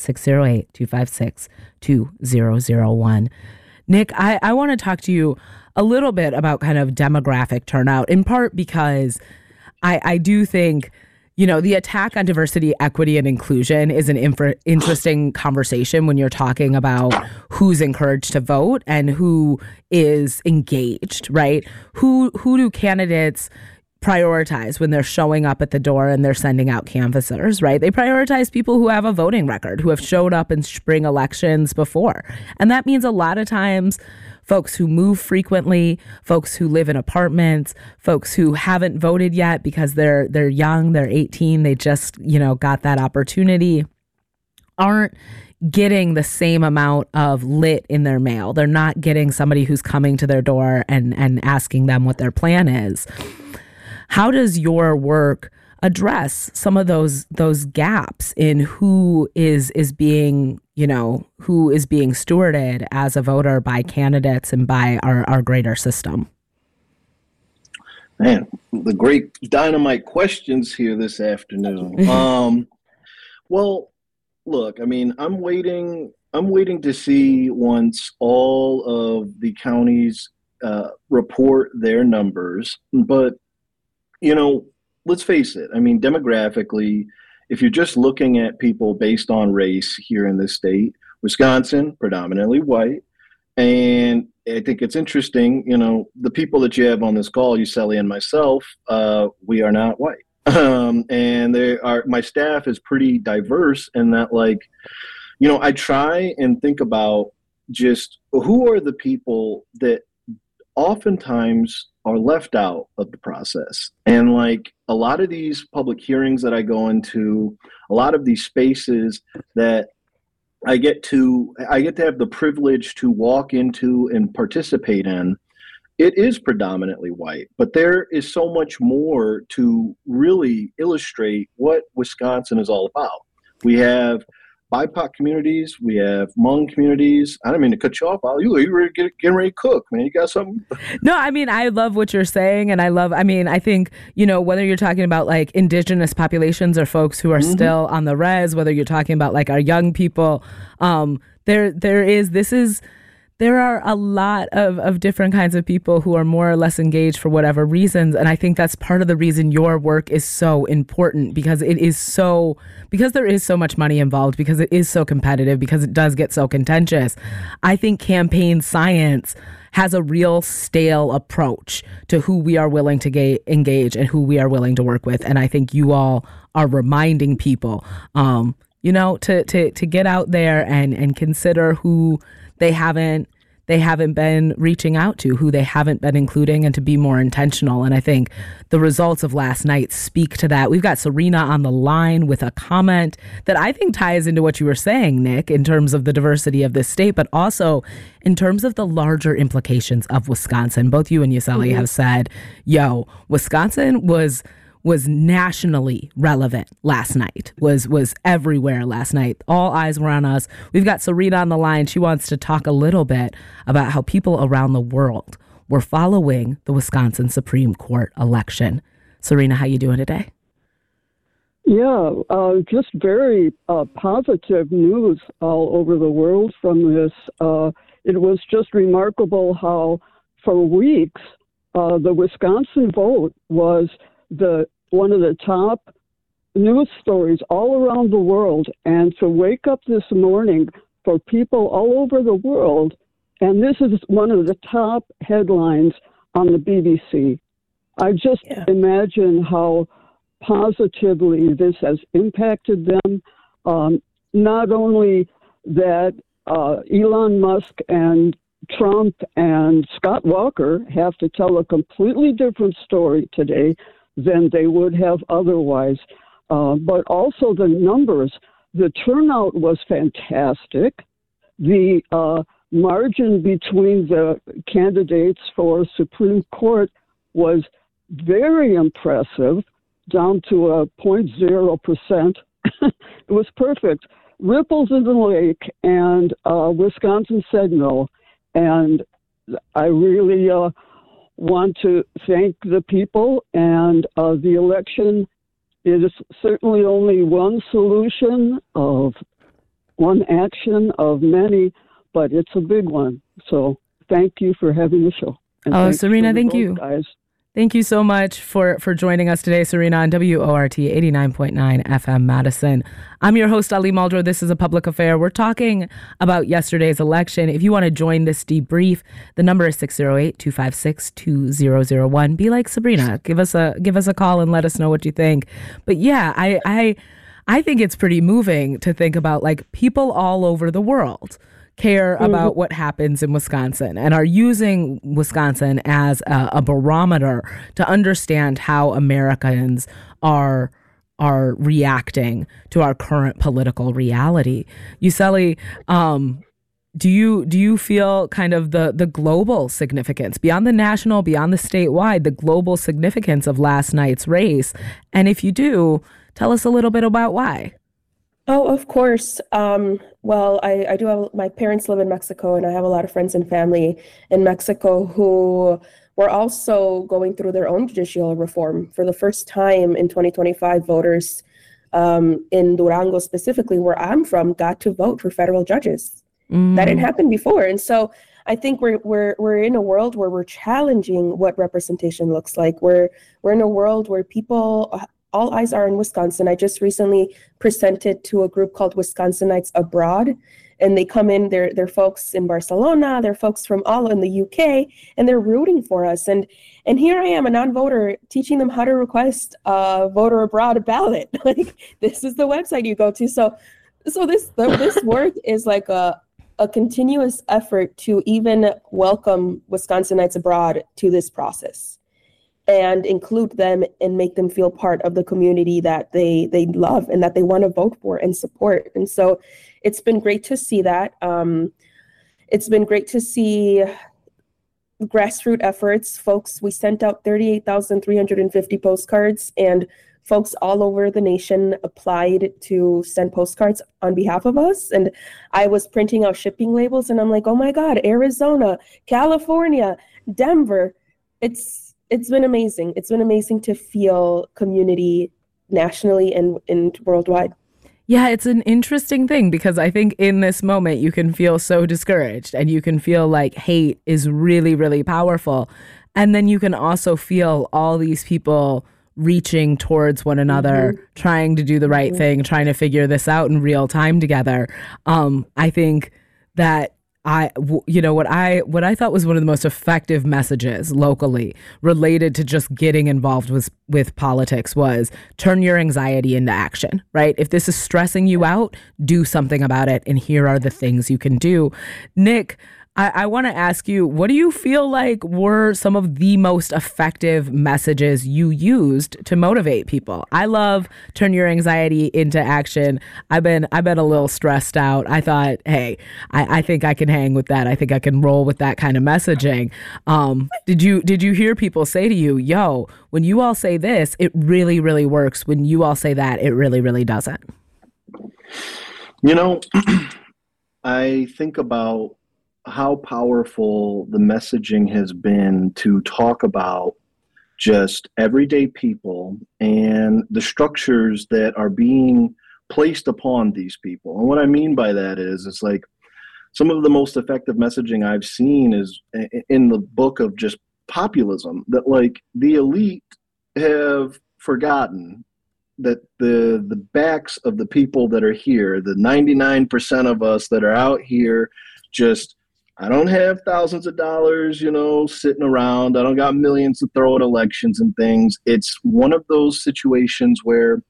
608-256-2001. Nick, I want to talk to you a little bit about kind of demographic turnout, in part because I do think, the attack on diversity, equity, and inclusion is an interesting conversation when you're talking about who's encouraged to vote and who is engaged, right? Who do candidates prioritize when they're showing up at the door and they're sending out canvassers, right? They prioritize people who have a voting record, who have showed up in spring elections before. And that means a lot of times folks who move frequently, folks who live in apartments, folks who haven't voted yet because they're young, they're 18, they just, got that opportunity, aren't getting the same amount of lit in their mail. They're not getting somebody who's coming to their door and asking them what their plan is. How does your work address some of those gaps in who is being, who is being stewarded as a voter by candidates and by our greater system? Man, the great dynamite questions here this afternoon. Well, look, I mean, I'm waiting to see once all of the counties report their numbers, but let's face it. I mean, demographically, if you're just looking at people based on race here in this state, Wisconsin, predominantly white. And I think it's interesting, the people that you have on this call, Yuseli and myself, we are not white. And my staff is pretty diverse in that, like, I try and think about just who are the people that oftentimes are left out of the process. And like a lot of these public hearings that I go into, a lot of these spaces that I get to have the privilege to walk into and participate in, it is predominantly white, but there is so much more to really illustrate what Wisconsin is all about. We have BIPOC communities, we have Hmong communities. I don't mean to cut you off. You were getting ready to cook, man. You got something? No, I mean, I love what you're saying. And I think, whether you're talking about like indigenous populations or folks who are still on the res, whether you're talking about like our young people, there are a lot of different kinds of people who are more or less engaged for whatever reasons. And I think that's part of the reason your work is so important, because there is so much money involved, because it is so competitive, because it does get so contentious. I think campaign science has a real stale approach to who we are willing to engage and who we are willing to work with. And I think you all are reminding people, to get out there and consider who they haven't been reaching out to, who they haven't been including, and to be more intentional. And I think the results of last night speak to that. We've got Serena on the line with a comment that I think ties into what you were saying, Nick, in terms of the diversity of this state, but also in terms of the larger implications of Wisconsin. Both you and Yuseli have said, Wisconsin was nationally relevant last night, was everywhere last night. All eyes were on us. We've got Serena on the line. She wants to talk a little bit about how people around the world were following the Wisconsin Supreme Court election. Serena, how you doing today? Yeah, just very positive news all over the world from this. It was just remarkable how for weeks the Wisconsin vote was one of the top news stories all around the world, and to wake up this morning for people all over the world, and this is one of the top headlines on the BBC. I just imagine how positively this has impacted them. Not only that Elon Musk and Trump and Scott Walker have to tell a completely different story today than they would have otherwise. But also the numbers. The turnout was fantastic. The margin between the candidates for Supreme Court was very impressive, down to a 0.0%. It was perfect. Ripples in the lake, and Wisconsin said no. And I really want to thank the people, and the election is certainly only one solution of one action of many, but it's a big one. So thank you for having the show. And Serena, thank you. Guys. Thank you so much for joining us today, Serena, on WORT 89.9 FM Madison. I'm your host, Ali Muldrow. This is A Public Affair. We're talking about yesterday's election. If you want to join this debrief, the number is 608-256-2001. Be like Sabrina. Give us a call and let us know what you think. But yeah, I think it's pretty moving to think about like people all over the world care about what happens in Wisconsin and are using Wisconsin as a barometer to understand how Americans are reacting to our current political reality. Yuseli, do you feel kind of the global significance, beyond the national, beyond the statewide, the global significance of last night's race? And if you do, tell us a little bit about why. Oh, of course. Well, I do have, my parents live in Mexico, and I have a lot of friends and family in Mexico who were also going through their own judicial reform. For the first time in 2025, voters in Durango specifically, where I'm from, got to vote for federal judges. That didn't happen before. And so I think we're in a world where we're challenging what representation looks like. We're in a world where people, all eyes are in Wisconsin. I just recently presented to a group called Wisconsinites Abroad, and they come in, they're folks in Barcelona, they're folks from all in the UK, and they're rooting for us. And here I am, a non-voter, teaching them how to request a voter abroad ballot. Like, this is the website you go to. So So this work is like a continuous effort to even welcome Wisconsinites abroad to this process and include them and make them feel part of the community that they love and that they want to vote for and support. And so it's been great to see that. It's been great to see grassroots efforts. Folks, we sent out 38,350 postcards, and folks all over the nation applied to send postcards on behalf of us. And I was printing out shipping labels, and I'm like, oh my God, Arizona, California, Denver. It's been amazing. It's been amazing to feel community nationally and worldwide. Yeah, it's an interesting thing because I think in this moment you can feel so discouraged and you can feel like hate is really, really powerful. And then you can also feel all these people reaching towards one another, trying to do the right thing, trying to figure this out in real time together. I think that what I thought was one of the most effective messages locally related to just getting involved with politics was turn your anxiety into action, right? If this is stressing you out, do something about it. And here are the things you can do. Nick, I want to ask you, what do you feel like were some of the most effective messages you used to motivate people? I love turn your anxiety into action. I've been a little stressed out. I thought, hey, I think I can hang with that. I think I can roll with that kind of messaging. Did you hear people say to you, yo, when you all say this, it really, really works. When you all say that, it really, really doesn't? You know, I think about how powerful the messaging has been to talk about just everyday people and the structures that are being placed upon these people. And what I mean by that is, it's like some of the most effective messaging I've seen is in the book of just populism, that like the elite have forgotten that the backs of the people that are here, the 99% of us that are out here, just I don't have thousands of dollars, sitting around. I don't got millions to throw at elections and things. It's one of those situations where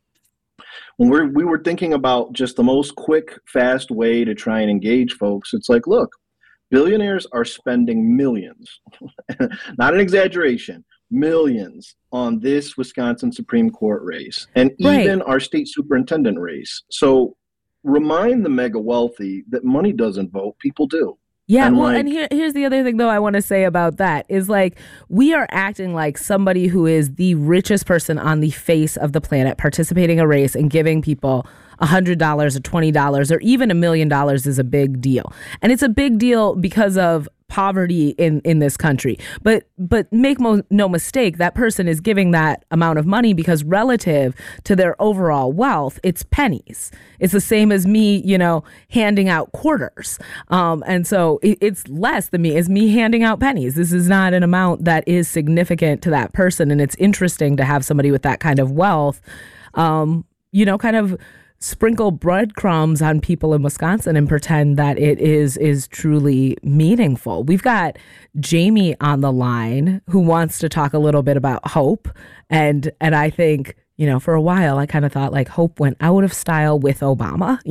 when we were thinking about just the most quick, fast way to try and engage folks, it's like, look, billionaires are spending millions, not an exaggeration, millions on this Wisconsin Supreme Court race and even our state superintendent race. So remind the mega wealthy that money doesn't vote, people do. Yeah, and here's the other thing, though, I want to say about that is like we are acting like somebody who is the richest person on the face of the planet participating in a race and giving people $100 or $20 or even $1 million is a big deal. And it's a big deal because of poverty in this country. But make no mistake, that person is giving that amount of money because relative to their overall wealth, it's pennies. It's the same as me, handing out quarters. And so it's less than me. It's me handing out pennies. This is not an amount that is significant to that person. And it's interesting to have somebody with that kind of wealth, kind of sprinkle breadcrumbs on people in Wisconsin and pretend that it is truly meaningful. We've got Jamie on the line who wants to talk a little bit about hope. And I think, for a while, I kind of thought like hope went out of style with Obama.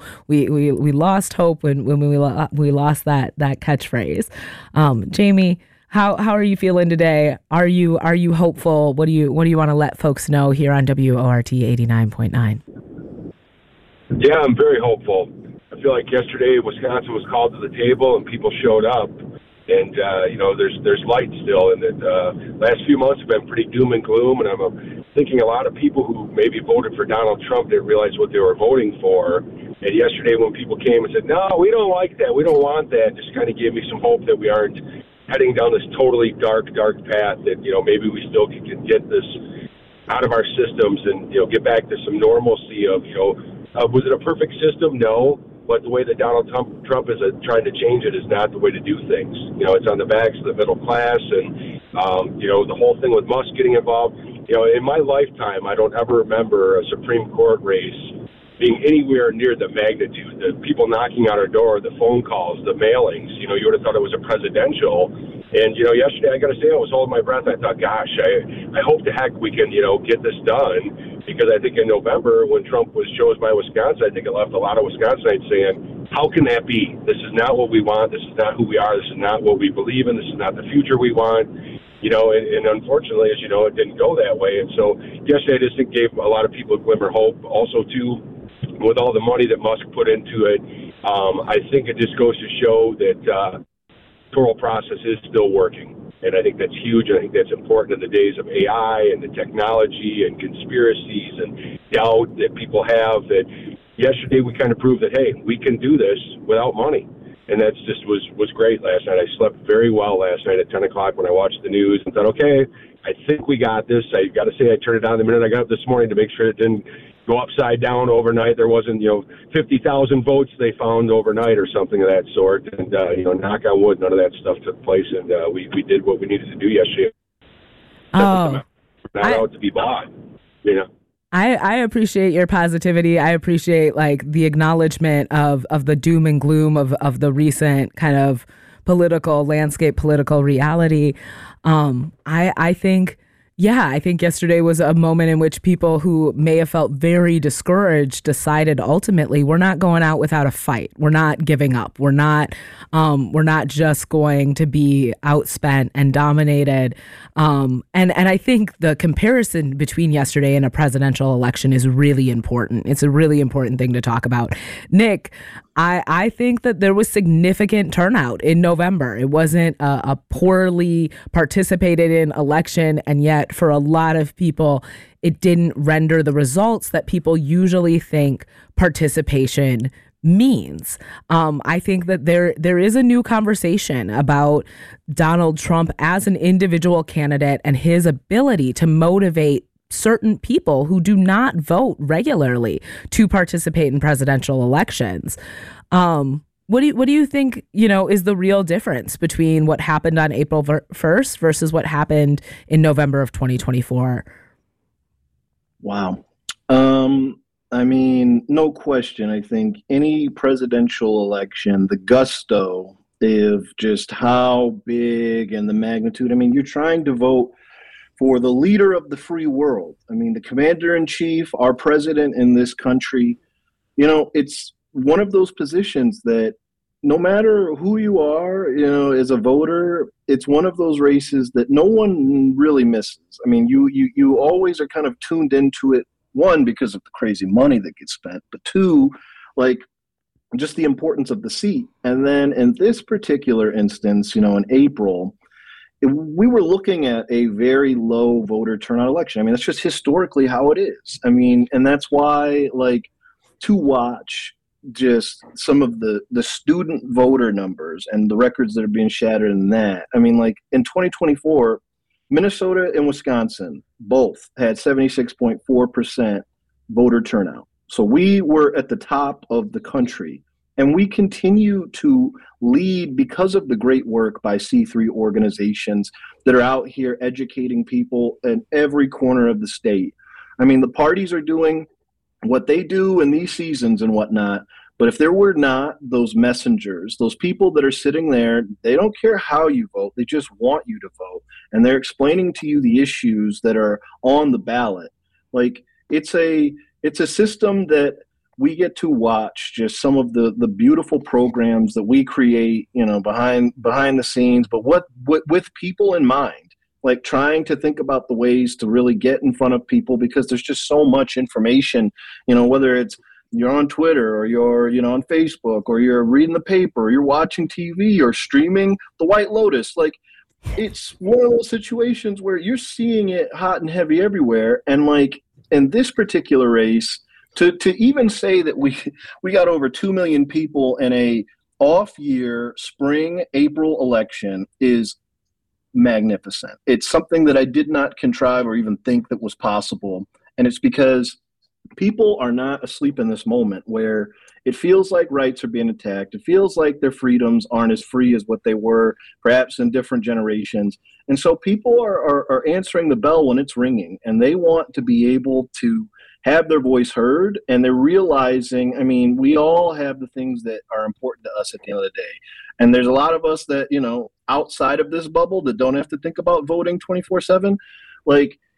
We lost hope when we lost that catchphrase. Jamie, how are you feeling today? Are you hopeful? What do you want to let folks know here on WORT 89.9? Yeah, I'm very hopeful. I feel like yesterday Wisconsin was called to the table and people showed up, and there's light still. And that last few months have been pretty doom and gloom, and I'm thinking a lot of people who maybe voted for Donald Trump didn't realize what they were voting for. And yesterday when people came and said, "No, we don't like that, we don't want that," just kind of gave me some hope that we aren't heading down this totally dark path. That maybe we still can get this out of our systems and get back to some normalcy of was it a perfect system? No. But the way that Donald Trump is trying to change it is not the way to do things. It's on the backs of the middle class. And, the whole thing with Musk getting involved. In my lifetime, I don't ever remember a Supreme Court race being anywhere near the magnitude, the people knocking on our door, the phone calls, the mailings. You would have thought it was a presidential. And, yesterday, I got to say, I was holding my breath. I thought, gosh, I hope the heck we can, get this done. because I think in November when Trump was chosen by Wisconsin, I think it left a lot of Wisconsinites saying, how can that be? This is not what we want. This is not who we are. This is not what we believe in. This is not the future we want. And unfortunately, as you know, it didn't go that way. And so yesterday I just think gave a lot of people a glimmer of hope. Also, too, with all the money that Musk put into it, I think it just goes to show that the electoral process is still working. And I think that's huge. I think that's important in the days of AI and the technology and conspiracies and doubt that people have. That yesterday we kind of proved that, hey, we can do this without money. And that's just was great last night. I slept very well last night at 10 o'clock when I watched the news and thought, okay, I think we got this. I got to say I turned it on the minute I got up this morning to make sure it didn't go upside down overnight. There wasn't, 50,000 votes they found overnight or something of that sort. And, knock on wood, none of that stuff took place. And we did what we needed to do yesterday. Not out to be bought, I appreciate your positivity. I appreciate the acknowledgement of the doom and gloom of the recent kind of political landscape, political reality. I think yesterday was a moment in which people who may have felt very discouraged decided ultimately we're not going out without a fight. We're not giving up. We're not just going to be outspent and dominated. And I think the comparison between yesterday and a presidential election is really important. It's a really important thing to talk about. Nick, I think that there was significant turnout in November. It wasn't a poorly participated in election, and yet for a lot of people, it didn't render the results that people usually think participation means. I think that there is a new conversation about Donald Trump as an individual candidate and his ability to motivate certain people who do not vote regularly to participate in presidential elections. What do you think, is the real difference between what happened on April 1st versus what happened in November of 2024? Wow. No question. I think any presidential election, the gusto of just how big and the magnitude, you're trying to vote for the leader of the free world. The commander-in-chief, our president in this country, it's one of those positions that no matter who you are, as a voter, it's one of those races that no one really misses. You always are kind of tuned into it, one, because of the crazy money that gets spent, but two, just the importance of the seat. And then in this particular instance, in April, we were looking at a very low voter turnout election. That's just historically how it is. And that's why, to watch just some of the student voter numbers and the records that are being shattered in that. In 2024, Minnesota and Wisconsin both had 76.4% voter turnout. So we were at the top of the country. And we continue to lead because of the great work by C3 organizations that are out here educating people in every corner of the state. The parties are doing what they do in these seasons and whatnot. But if there were not those messengers, those people that are sitting there, they don't care how you vote. They just want you to vote. And they're explaining to you the issues that are on the ballot. It's a system that we get to watch just some of the beautiful programs that we create, behind the scenes, but with people in mind, trying to think about the ways to really get in front of people, because there's just so much information, whether it's you're on Twitter or you're, on Facebook, or you're reading the paper, or you're watching TV or streaming The White Lotus. It's one of those situations where you're seeing it hot and heavy everywhere. And in this particular race, to even say that we got over 2 million people in a off-year spring April election is magnificent. It's something that I did not contrive or even think that was possible. And it's because people are not asleep in this moment where it feels like rights are being attacked. It feels like their freedoms aren't as free as what they were, perhaps in different generations. And so people are answering the bell when it's ringing, and they want to be able to have their voice heard, and they're realizing, we all have the things that are important to us at the end of the day. And there's a lot of us that, outside of this bubble that don't have to think about voting 24/7.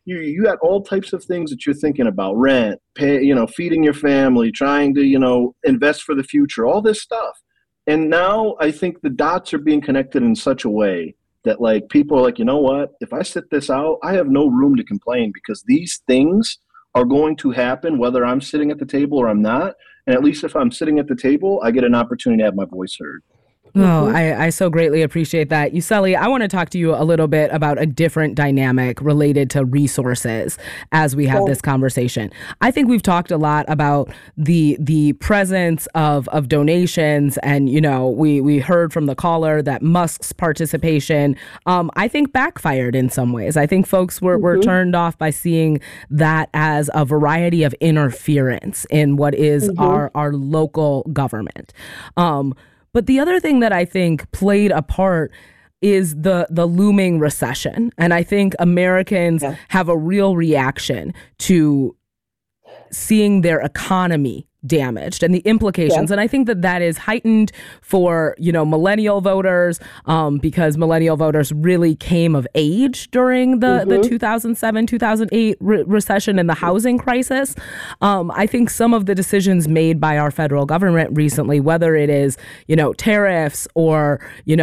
you got all types of things that you're thinking about: rent, pay, feeding your family, trying to, invest for the future, all this stuff. And now I think the dots are being connected in such a way that like people are like, you know what, if I sit this out, I have no room to complain, because these things are going to happen whether I'm sitting at the table or I'm not. And at least if I'm sitting at the table, I get an opportunity to have my voice heard. Oh, I so greatly appreciate that. Yuseli, I want to talk to you a little bit about a different dynamic related to resources as we have this conversation. I think we've talked a lot about the presence of donations, and, we heard from the caller that Musk's participation, I think, backfired in some ways. I think folks were turned off by seeing that as a variety of interference in what is our local government. But the other thing that I think played a part is the looming recession. And I think Americans have a real reaction to seeing their economy damaged and the implications. And I think that is heightened for, millennial voters, because millennial voters really came of age during the 2007, 2008 recession and the housing crisis. I think some of the decisions made by our federal government recently, whether it is, tariffs or,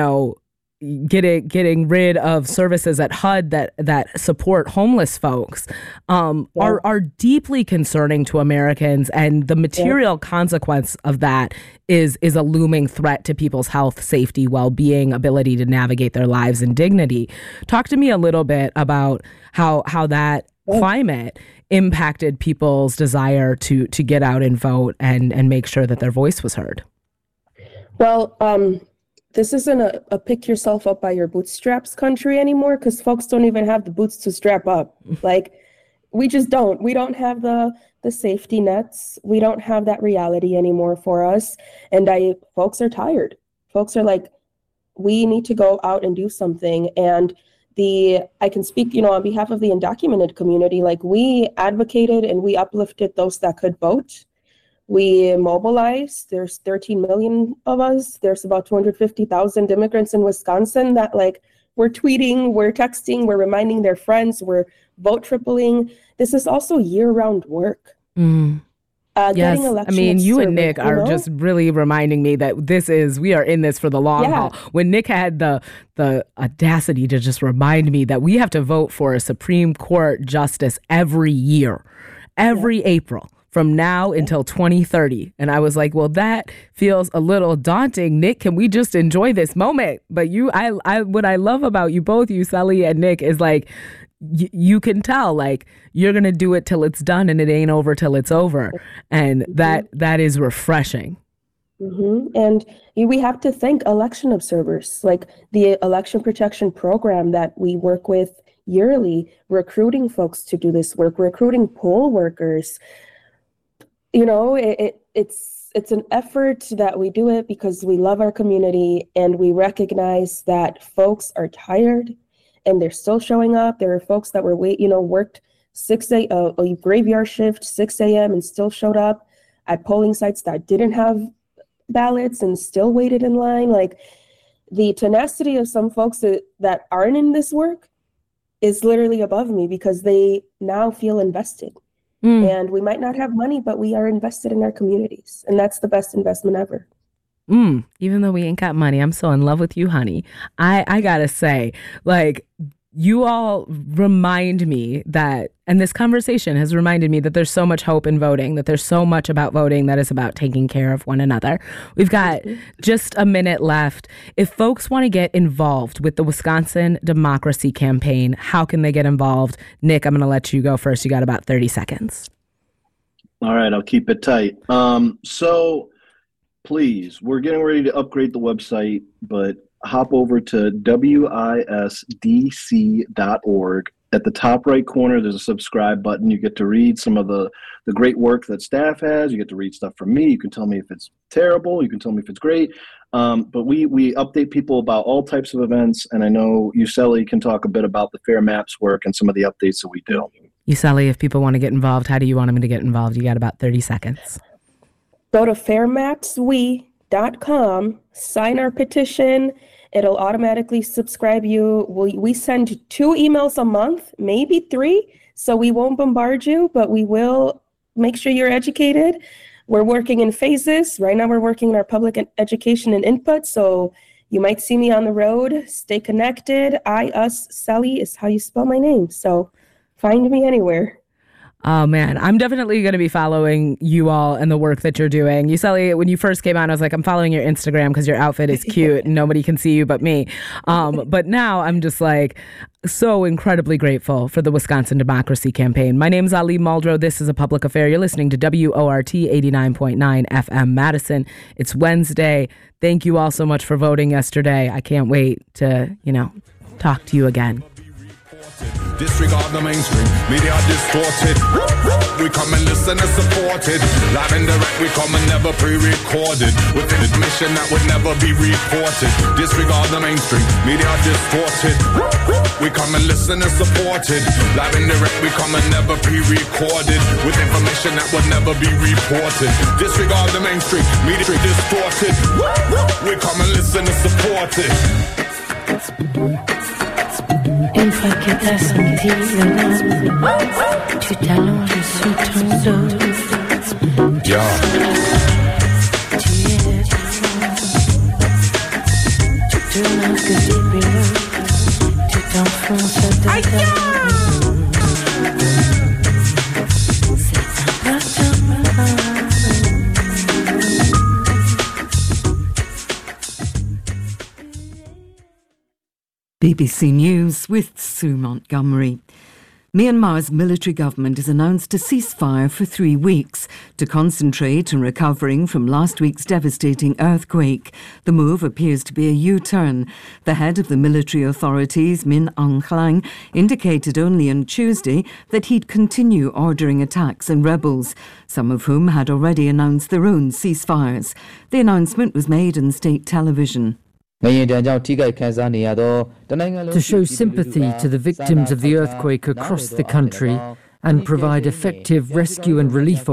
getting rid of services at HUD that support homeless folks, are deeply concerning to Americans, and the material consequence of that is a looming threat to people's health, safety, well-being, ability to navigate their lives in dignity. Talk to me a little bit about how that climate impacted people's desire to get out and vote and make sure that their voice was heard. Well, this isn't a pick yourself up by your bootstraps country anymore, because folks don't even have the boots to strap up. Like, we just don't. We don't have the safety nets. We don't have that reality anymore for us. And folks are tired. Folks are like, we need to go out and do something. And I can speak, on behalf of the undocumented community, like, we advocated and we uplifted those that could vote. We mobilized. There's 13 million of us. There's about 250,000 immigrants in Wisconsin that, like, we're tweeting, we're texting, we're reminding their friends, we're vote tripling. This is also year-round work. Yes, I mean, you and Nick are just really reminding me that we are in this for the long haul. When Nick had the audacity to just remind me that we have to vote for a Supreme Court justice every year, every April, from now until 2030. And I was like, well, that feels a little daunting. Nick, can we just enjoy this moment? But what I love about you both, Yuseli and Nick, is like, you can tell, like, you're going to do it till it's done and it ain't over till it's over. And that is refreshing. And we have to thank election observers, like the Election Protection Program that we work with yearly, recruiting folks to do this work, recruiting poll workers. It's an effort that we do it because we love our community, and we recognize that folks are tired and they're still showing up. There are folks that worked a graveyard shift, 6 a.m. and still showed up at polling sites that didn't have ballots and still waited in line. Like, the tenacity of some folks that aren't in this work is literally above me, because they now feel invested. And we might not have money, but we are invested in our communities. And that's the best investment ever. Even though we ain't got money, I'm so in love with you, honey. I gotta say, like, you all remind me that, and this conversation has reminded me that there's so much hope in voting, that there's so much about voting that is about taking care of one another. We've got just a minute left. If folks want to get involved with the Wisconsin Democracy Campaign, how can they get involved? Nick, I'm going to let you go first. You got about 30 seconds. All right, I'll keep it tight. So please, we're getting ready to upgrade the website, but hop over to wisdc.org. At the top right corner, there's a subscribe button. You get to read some of the great work that staff has. You get to read stuff from me. You can tell me if it's terrible. You can tell me if it's great. But we update people about all types of events. And I know Yuseli can talk a bit about the Fair Maps work and some of the updates that we do. Yuseli, if people want to get involved, how do you want them to get involved? You got about 30 seconds. Go to fairmapswe.com, sign our petition. It'll automatically subscribe you. We send 2 emails a month, maybe 3, So we won't bombard you, but we will make sure you're educated. We're working in phases. Right now we're working in our public education and input. So you might see me on the road. Stay connected. Us, Sally is how you spell my name. So find me anywhere. Oh, man, I'm definitely going to be following you all and the work that you're doing. Yuseli, when you first came on, I was like, I'm following your Instagram because your outfit is cute and nobody can see you but me. But now I'm just like so incredibly grateful for the Wisconsin Democracy Campaign. My name's Ali Muldrow. This is A Public Affair. You're listening to WORT 89.9 FM Madison. It's Wednesday. Thank you all so much for voting yesterday. I can't wait to, talk to you again. Disregard the mainstream, media distorted. We come and listen and support it. Live and direct, we come and never pre-recorded. With an admission that would never be reported. Disregard the mainstream, media distorted. We come and listen and support it. Live and direct, we come and never pre-recorded. With information that would never be reported. Disregard the mainstream, media distorted. We come and listen and support it. Une fois que t'as senti le nom, tu t'allonges sur ton dos. Tu te marques des vélos, tu t'enfonces dedans. C'est important. BBC News with Sue Montgomery. Myanmar's military government has announced a ceasefire for 3 weeks to concentrate on recovering from last week's devastating earthquake. The move appears to be a U-turn. The head of the military authorities, Min Aung Hlaing, indicated only on Tuesday that he'd continue ordering attacks on rebels, some of whom had already announced their own ceasefires. The announcement was made on state television. To show sympathy to the victims of the earthquake across the country and provide effective rescue and relief